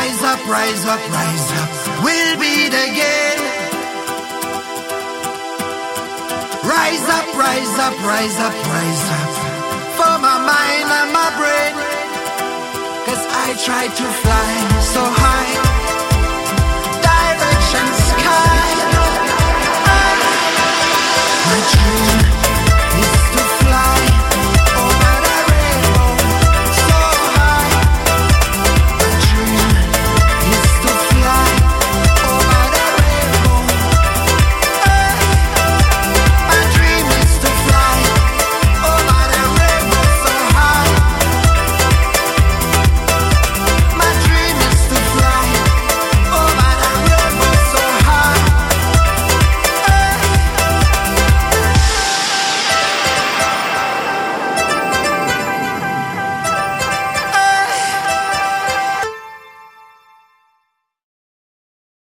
rise up, rise up, rise up. We'll beat again. Rise up, rise up, rise up, rise up. For my mind and my brain. 'Cause I try to fly so high.